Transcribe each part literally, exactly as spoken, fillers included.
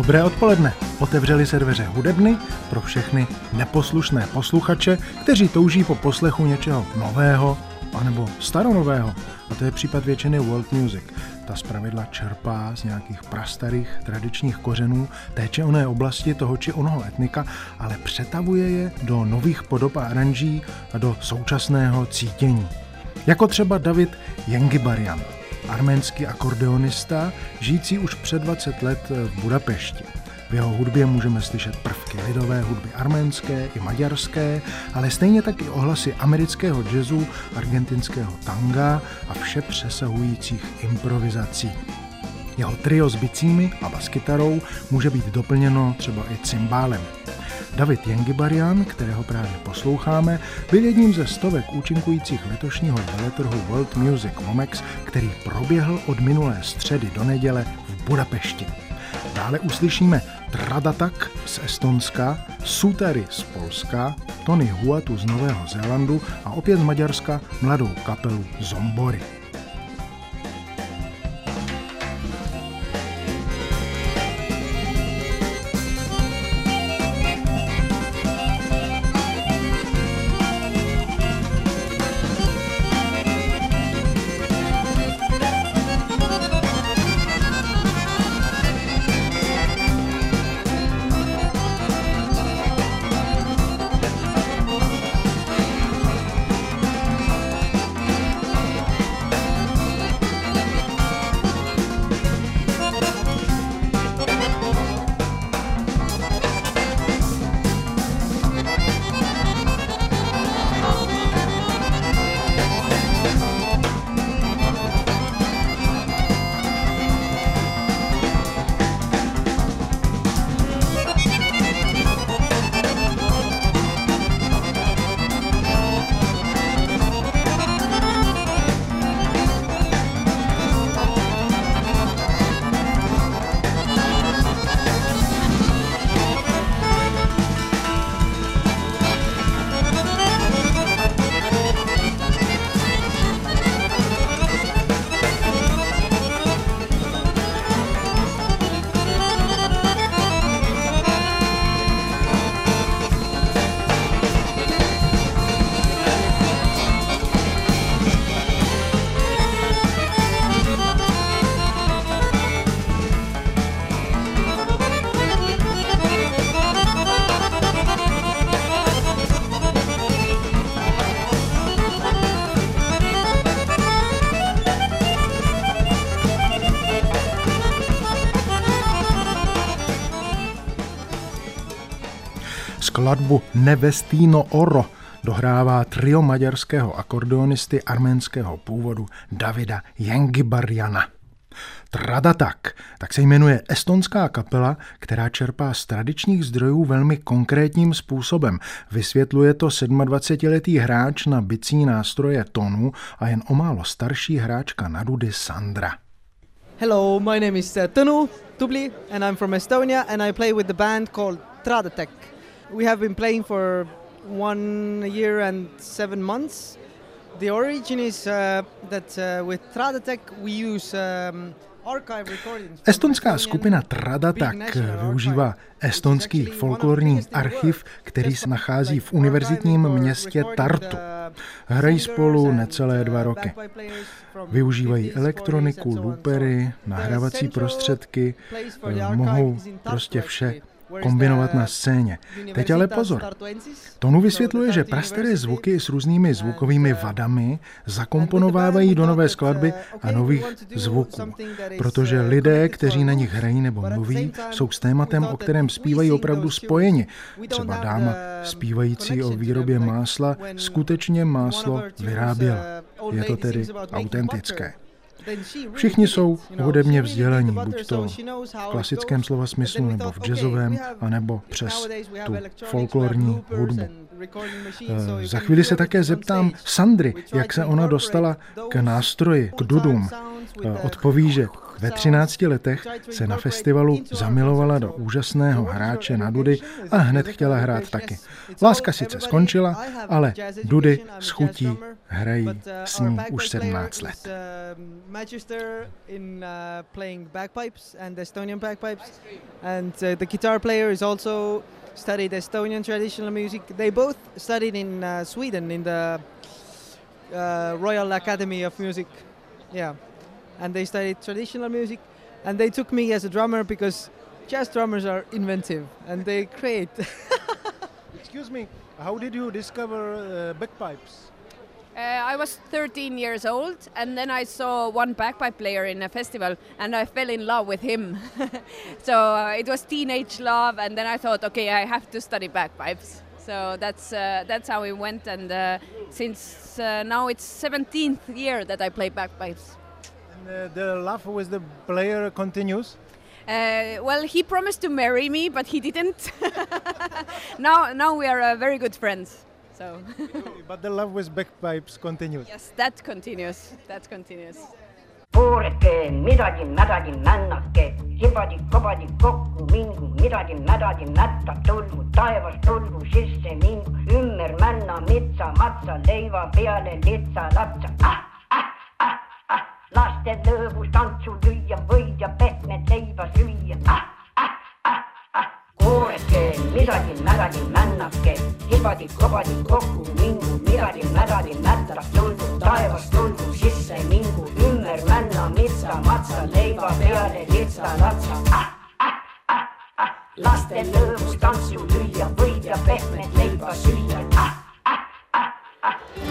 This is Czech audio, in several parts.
Dobré odpoledne. Otevřeli se dveře hudebny pro všechny neposlušné posluchače, kteří touží po poslechu něčeho nového anebo staronového. A to je případ většiny world music. Ta zpravidla čerpá z nějakých prastarých tradičních kořenů té či oné oblasti toho či onoho etnika, ale přetavuje je do nových podob a aranží a do současného cítění. Jako třeba David Jengibarian, arménský akordeonista, žijící už před dvacet let v Budapešti. V jeho hudbě můžeme slyšet prvky lidové hudby arménské i maďarské, ale stejně tak i ohlasy amerického jazzu, argentinského tanga a vše přesahujících improvizací. Jeho trio s bicími a baskytarou může být doplněno třeba i cymbálem. David Jengibarian, kterého právě posloucháme, byl jedním ze stovek účinkujících letošního veletrhu World Music Womex, který proběhl od minulé středy do neděle v Budapešti. Dále uslyšíme Tradatak z Estonska, Sutary z Polska, Tony Huatu z Nového Zélandu a opět z Maďarska mladou kapelu Zombory. Skladbu Nevestino Oro dohrává trio maďarského akordeonisty arménského původu Davida Jengibariana. Tradatak, tak se jmenuje estonská kapela, která čerpá z tradičních zdrojů velmi konkrétním způsobem. Vysvětluje to sedmadvacetiletý hráč na bicí nástroje Tonu a jen o málo starší hráčka na dudy Sandra. Hello, my name is Tonu Tubli and I'm from Estonia and I play with the band called Tradatak. We have been playing for one year and seven months. The origin is uh, that uh, with Tradatak we use um, archive recordings. Estonská skupina Tradatak využívá estonský folklorní archiv, který se nachází v univerzitním městě Tartu. Hrají spolu necelé dva roky. Využívají elektroniku, loopery, nahrávací prostředky, mohou prostě vše kombinovat na scéně. Teď ale pozor. Tonu vysvětluje, že prastaré zvuky s různými zvukovými vadami zakomponovávají do nové skladby a nových zvuků, protože lidé, kteří na nich hrají nebo mluví, jsou s tématem, o kterém zpívají, opravdu spojeni. Třeba dáma zpívající o výrobě másla skutečně máslo vyráběla. Je to tedy autentické. Všichni jsou hudebně vzdělaní, buď to v klasickém slova smyslu, nebo v jazzovém, anebo přes tu folklorní hudbu. Za chvíli se také zeptám Sandry, jak se ona dostala k nástroji, k dudům. Odpoví, že Ve třinácti letech se na festivalu zamilovala do úžasného hráče na dudy a hned chtěla hrát taky. Láska sice skončila, ale dudy s chutí hrají s ní už sedmnáct let. Studied Estonian traditional music. They both studied in uh, Sweden in the uh, Royal Academy of Music. Yeah, and they studied traditional music, and they took me as a drummer because jazz drummers are inventive and they create. Excuse me, how did you discover uh, bagpipes? Uh, I was thirteen years old, and then I saw one bagpipe player in a festival, and I fell in love with him. So uh, it was teenage love, and then I thought, okay, I have to study bagpipes. So that's uh, that's how it went, and uh, since uh, now it's seventeenth year that I play bagpipes. And uh, the love with the player continues? Uh, well, he promised to marry me, but he didn't. now, now we are uh, very good friends. So. But the love with bagpipes continues. Yes, that continues. That continues. Puureke, midagi mädagi männake, hibadi kobadi kokku mingu, midagi mädagi mätta tulgu, taevas tulgu sisse mingu, ümber männa mitsa, matsa, leiva peale litsa, latsa, ah, ah, ah, ah, laste lõõbus tantsu lüüa, võid ja pehmed leiva süüa, ah, ah, ah, ah, puureke, midagi mädagi männake, hibadi kobadi kokku mingu, midagi mädagi mätta tulgu, taevas tulgu sisse mingu, ümber männa mitsa, matsa, leiva peale litsa, latsa, ah, ah, ah, ah, laste lõõbus tantsu lüüa, võid ja pehmed leiva süüa, ah, ah, ah, ah.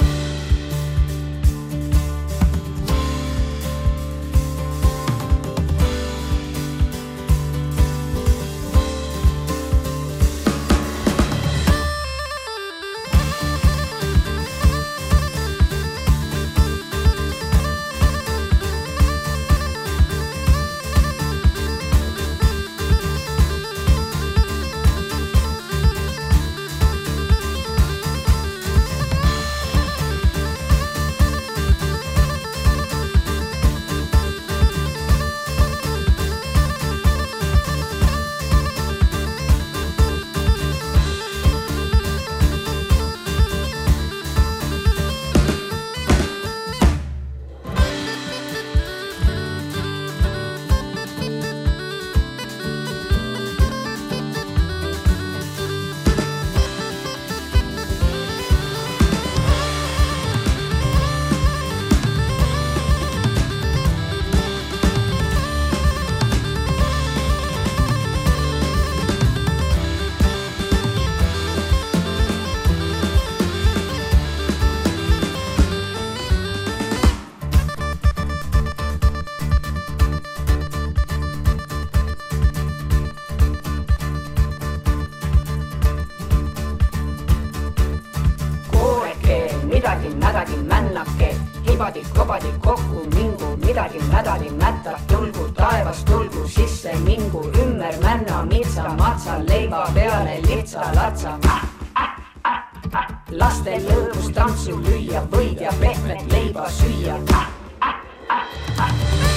midagi mädagi männake, hibadi kobadi kokku mingu, midagi mädagi mätta tulgu, taevas tulgu sisse mingu, ümber männa mitsa, matsa, leiva peale litsa, latsa. Ah, ah, ah, ah. Laste lõõbus tantsu lüüa, võid ja pehmet leiba süüa. Ah, ah, ah, ah.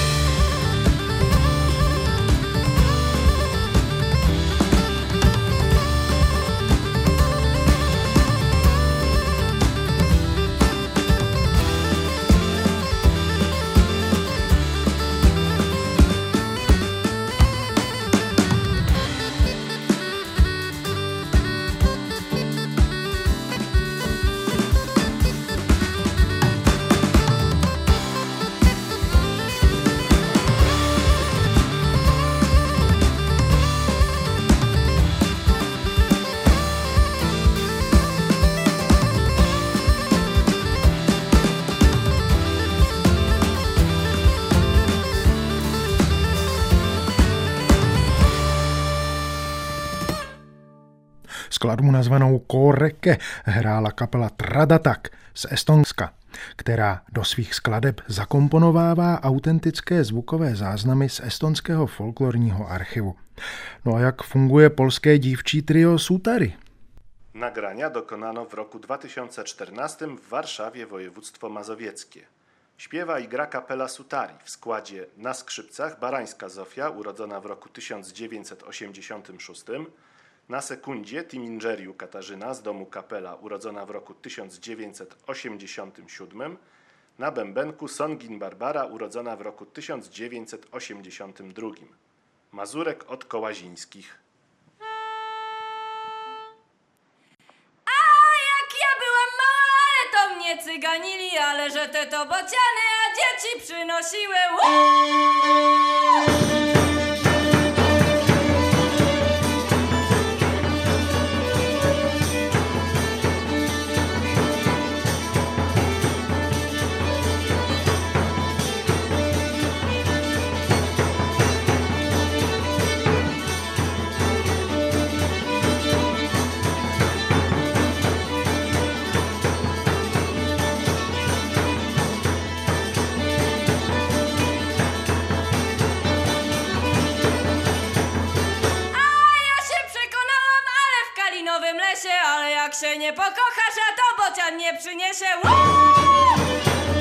Skladbu nazvanou Kórekke hrála kapela Tradatak z Estonska, která do svých skladeb zakomponovává autentické zvukové záznamy z estonského folklorního archivu. No a jak funguje polské dívčí trio Sutary? Nagrania dokonano w roku dwa tysiące czternastym w Warszawie, województwo mazowieckie. Śpiewa i gra kapela Sutari w składzie na skrzypcach Barańska Zofia, urodzona w roku tysiąc dziewięćset osiemdziesiątym szóstym, na sekundzie Timingeriu Katarzyna z domu Kapela, urodzona w roku tysiąc dziewięćset osiemdziesiątym siódmym, na bębenku Songin Barbara, urodzona w roku tysiąc dziewięćset osiemdziesiątym drugim. Mazurek od Kołazińskich. To mnie cyganili, ale że te to bociany, a dzieci przynosiły. Uuu! Ale jak się nie pokochasz, a to bocian nie przyniesie. Uuu!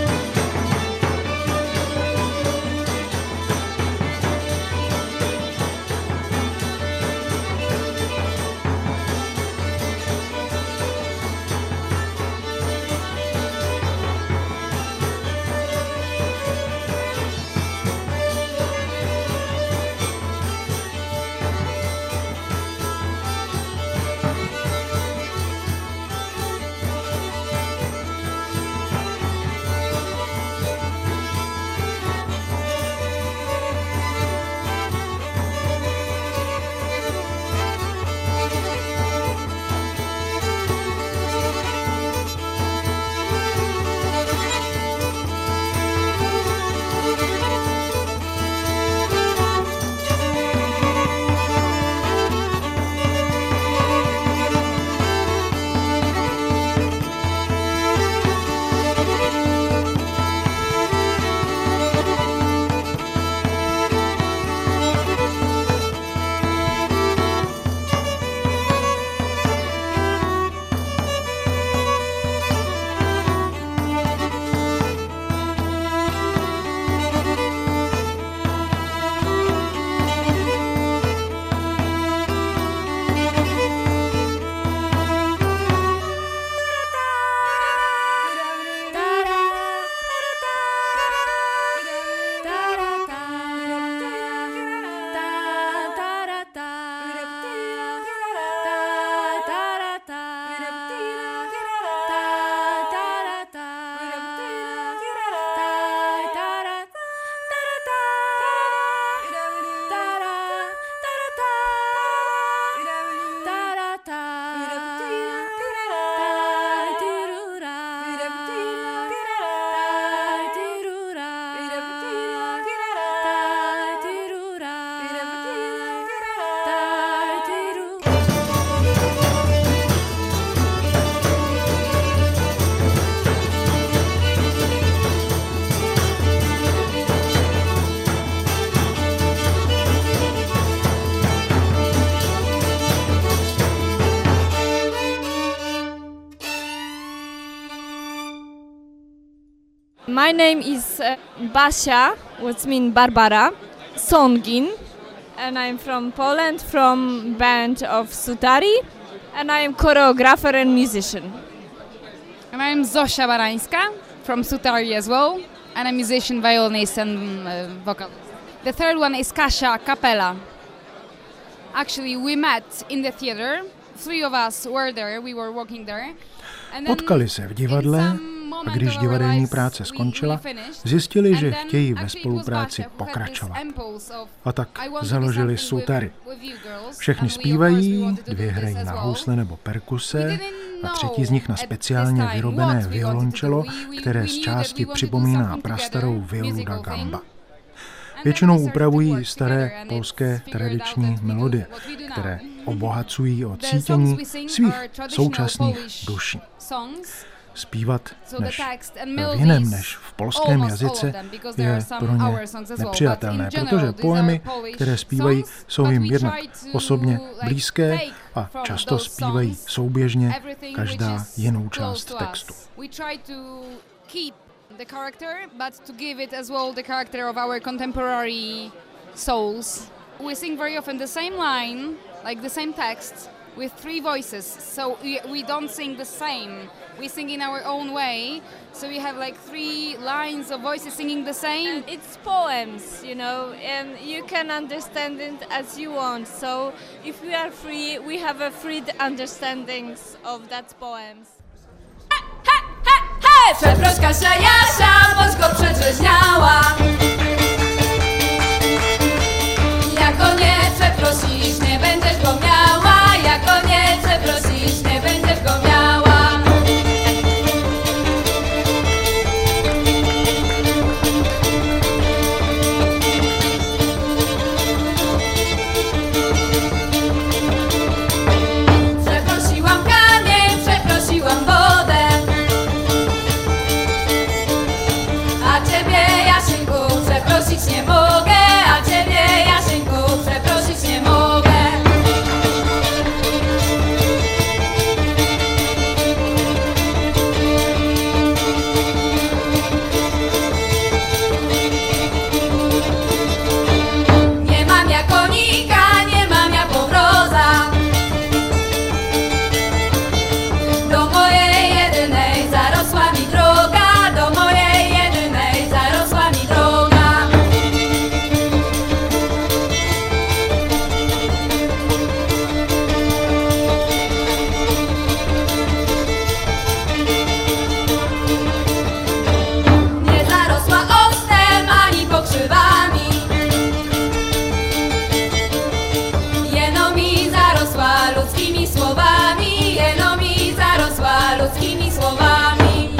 My name is uh, Basia, which means Barbara, Songin, and I'm from Poland, from band of Sutari, and I am choreographer and musician. And I'm Zosia Barańska, from Sutari as well, and a musician, violinist and uh, vocalist. The third one is Kasia Kapela. Actually, we met in the theater. Three of us were there, we were working there. And then Potkali se v divadle a když divadelní práce skončila, zjistili, že chtějí ve spolupráci pokračovat. A tak založili Sutari. Všechny zpívají, dvě hrají na housle nebo perkuse a třetí z nich na speciálně vyrobené violončelo, které z části připomíná prastarou violu da gamba. Většinou upravují staré polské tradiční melodie, které obohacují o cítění svých současných duší. Zpívat než v jiném než v polském jazyce je pro ně nepřijatelné, protože poemy, které zpívají, jsou jim jednak osobně blízké a často zpívají souběžně každá jinou část textu. the character, but to give it as well the character of our contemporary souls. We sing very often the same line, like the same text, with three voices, so we, we don't sing the same. We sing in our own way, so we have like three lines of voices singing the same. It's poems, you know, and you can understand it as you want. So if we are free, we have a free understandings of that poems. Hej, przeproś Kasia Jasia, boś go przedrzeźniała. Jako nie przeprosisz, nie będziesz go miała. Jako nie przeprosisz, nie będziesz go miała. Przeprosiłam kamień, przeprosiłam wodę. A ciebie, Jasieńku, przeprosić nie mogę. A ciebie, Jasieńku, przeprosić nie mogę. Nie mam ja konika, nie mam ja powroza. Do mojej jedynej zarosła mi droga. Do mojej jedynej zarosła mi droga. Nie zarosła ostem ani pokrzywami. Jeno mi zarosła ludzkimi słowami. Jeno mi zarosła ludzkimi słowami.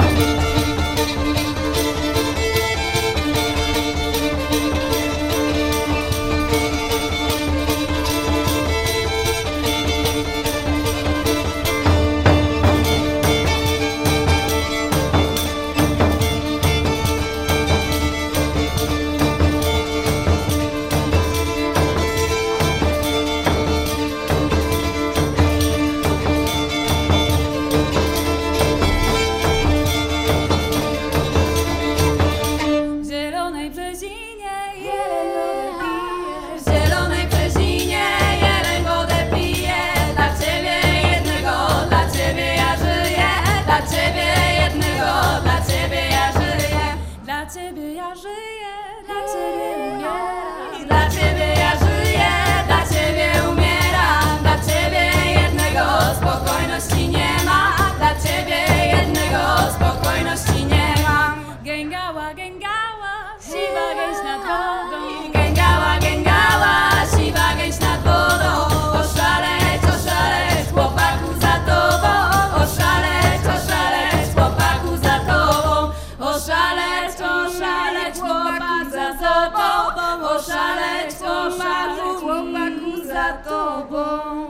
W zielonej brzezinie jeleń wodę pije. W zielonej brzezinie jeleń wodę pije. Dla ciebie jednego, dla ciebie ja żyję. Dla ciebie jednego, dla ciebie ja żyję. Dla ciebie ja żyję, dla ciebie umieram. Dla ciebie ja żyję, dla ciebie umieram. Dla ciebie jednego spokojności nie ma. Dla ciebie jednego spokojności nie ma. Gęgała, gęgała, siwa gęś nad wodą. Gęgała, gęgała, siwa gęś nad wodą. Oszaleć, oszaleć, chłopaku za tobą. Oszaleć, oszaleć, chłopaku za tobą. Oszaleć, oszaleć, chłopaku za tobą. Oszaleć, oszaleć, chłopaku za tobą.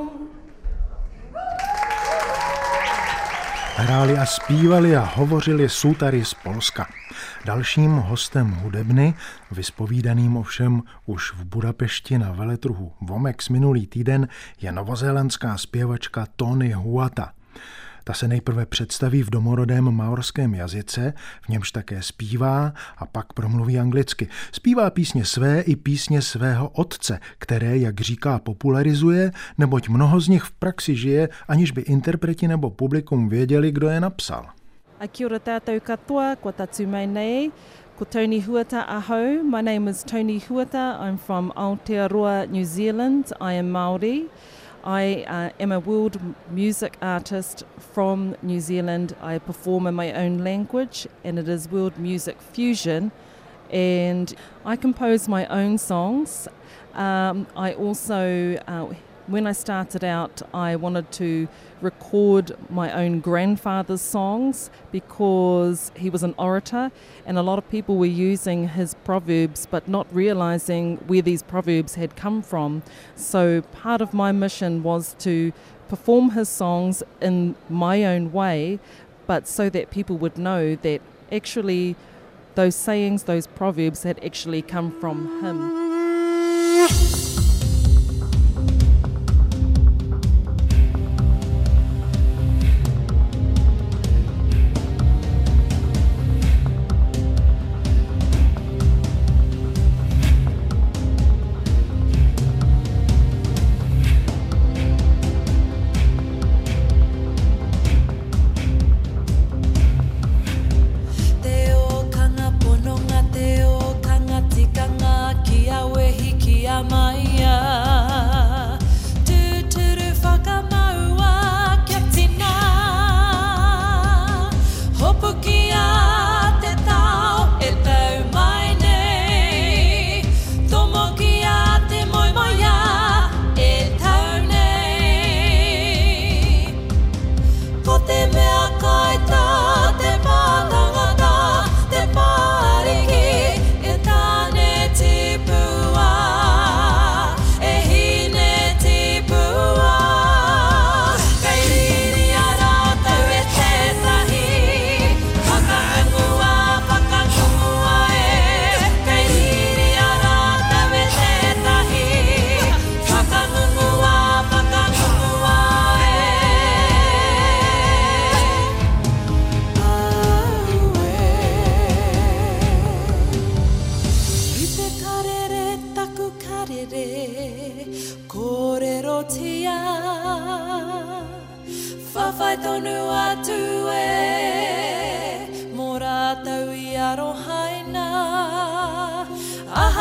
Hráli a zpívali a hovořili Sutary z Polska. Dalším hostem hudebny, vyspovídaným ovšem už v Budapešti na veletrhu Womex minulý týden, je novozélandská zpěvačka Tony Huata. Ta se nejprve představí v domorodém maorském jazyce, v němž také zpívá a pak promluví anglicky. Zpívá písně své i písně svého otce, které, jak říká, popularizuje, neboť mnoho z nich v praxi žije, aniž by interpreti nebo publikum věděli, kdo je napsal. A kia ora tātou katoa, kua tatu mai nei, ko Tony Huata ahau. My name is Tony Huata. I'm from Aotearoa, New Zealand. I am Māori. I uh, am a world music artist from New Zealand. I perform in my own language and it is world music fusion, and I compose my own songs. Um, I also, uh, when I started out, I wanted to record my own grandfather's songs because he was an orator and a lot of people were using his proverbs but not realizing where these proverbs had come from. So part of my mission was to perform his songs in my own way, but so that people would know that actually those sayings, those proverbs had actually come from him.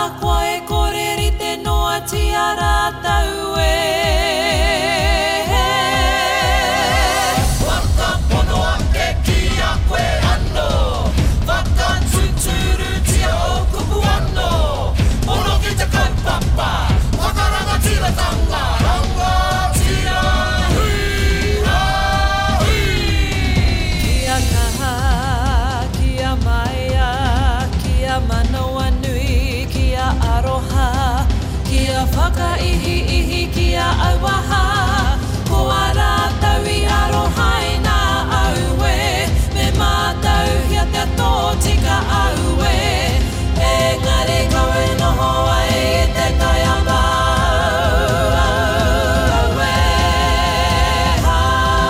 koa e koreri te noa tiara tau e. Whakapono ake ki a koe anō, whakatuturu tia o kupu anō. Ono ki te kaupapa, whakaranga tira tanga, ranga tira hui a hui. Kia kaha, kia maia, kia manoa nui, kia aroha, kia whakaihi ihi, kia auaha. Ko ara tau i aroha i nā aue, me mātau hia te ato tika aue. Engari koe noho ai i te tai anga aue ha.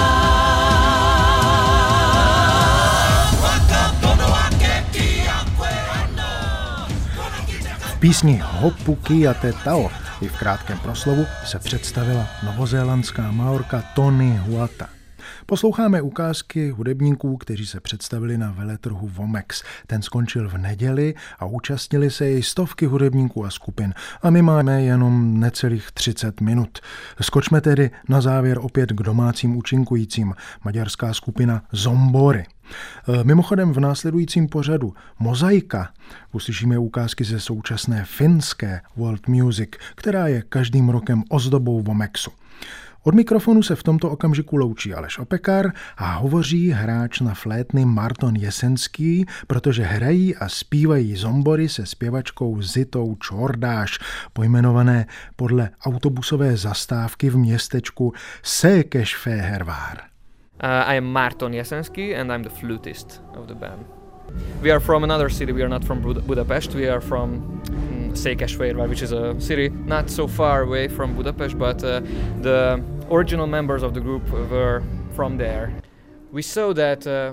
Whakapono ake ki a koe anō. V písni Hopu Kia Te Tao i v krátkém proslovu se představila novozélandská Maorka Tony Huata. Posloucháme ukázky hudebníků, kteří se představili na veletrhu Womex. Ten skončil v neděli a účastnili se jej stovky hudebníků a skupin. A my máme jenom necelých třicet minut. Skočme tedy na závěr opět k domácím účinkujícím. Maďarská skupina Zombory. Mimochodem v následujícím pořadu Mozaika uslyšíme ukázky ze současné finské world music, která je každým rokem ozdobou Womexu. Od mikrofonu se v tomto okamžiku loučí Aleš Opekar a hovoří hráč na flétny Marton Jesenský, protože hrají a zpívají Zombory se zpěvačkou Zitou Čordáš, pojmenované podle autobusové zastávky v městečku Székesfehérvár. Uh, I am Marton Jesenský and I'm the flutist of the band. We are from another city, we are not from Bud- Budapest, we are from um, Székesfehérvár, which is a city not so far away from Budapest, but uh, the original members of the group were from there. We saw that uh,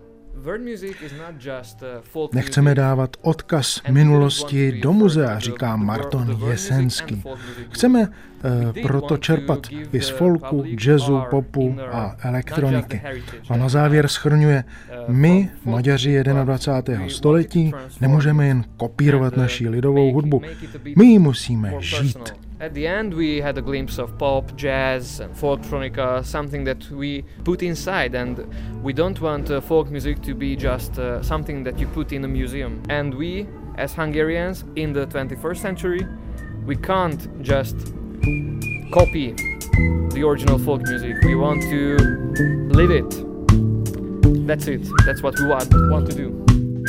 Nechceme dávat odkaz minulosti do muzea, říká Marton Jesenský. Chceme uh, proto čerpat i z folku, jazzu, popu a elektroniky. A na závěr shrnuje, my, Maďaři dvacátého prvního století, nemůžeme jen kopírovat naši lidovou hudbu, my ji musíme žít. At the end we had a glimpse of pop, jazz and folktronica, something that we put inside, and we don't want uh, folk music to be just uh, something that you put in a museum. And we, as Hungarians in the twenty-first century, we can't just copy the original folk music. We want to live it. That's it. That's what we want, want to do.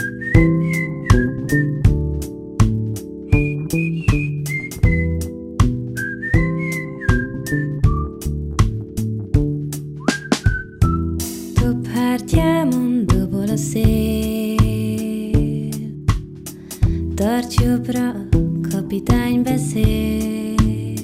A szél, tarts jobbra, kapitány beszél.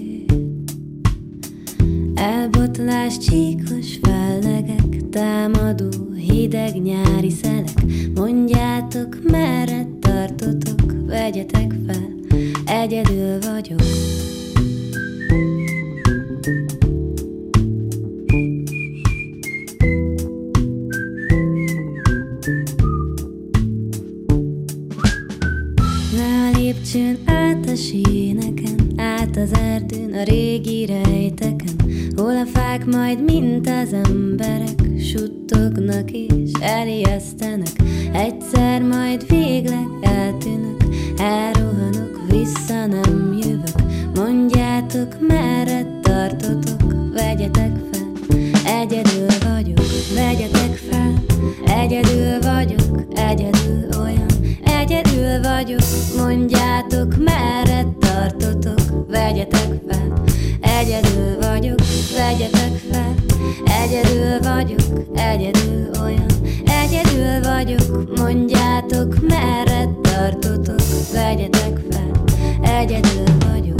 Elbotlás, csíkos fellegek, támadó, hideg nyári szelek. Mondjátok, merre tartotok, vegyetek fel, egyedül vagyok. Lépcsőn át a síneken, át az erdőn, a régi rejteken, hol a fák majd, mint az emberek, suttognak és elijesztenek. Egyszer majd végleg eltűnök, elrohanok, vissza nem jövök. Mondjátok, merre tartotok, vegyetek fel, egyedül vagyok, vegyetek fel, egyedül vagyok, egyedül olyan. Egyedül vagyok, mondjátok, merre tartotok, vegyetek fel. Egyedül vagyok, vegyetek fel. Egyedül vagyok, egyedül olyan. Egyedül vagyok, mondjátok, merre tartotok, vegyetek fel. Egyedül vagyok.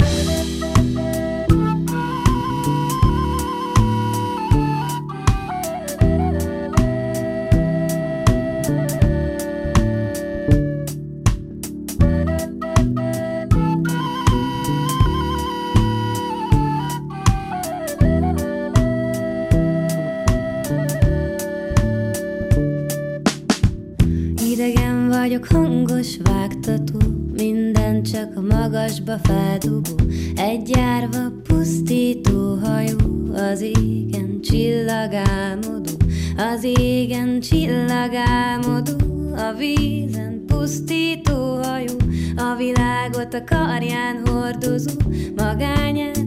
Idegen vagyok, hangos vágtató, minden égen csak a magasba feldugó, egy járva pusztító hajó, az égen csillagálmodó, az égen csillagálmodó, a vízen pusztító hajó, a világot a karján hordozó, magányát